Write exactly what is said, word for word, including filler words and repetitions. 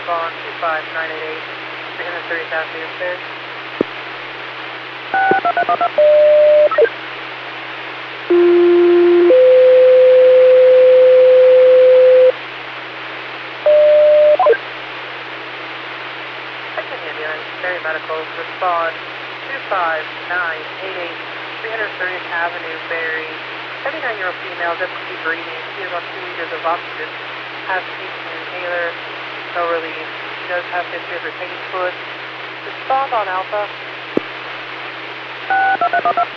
respond two five nine eight eight, three thirty thousand meters there. Second ambulance, Berry Medical, respond two five nine eight eight, three thirtieth Avenue, Berry. thirty-nine-year-old female, difficulty breathing. She is on two liters of oxygen. Has speech and inhaler. No relief. She does have history of retaining fluid. Respond on Alpha.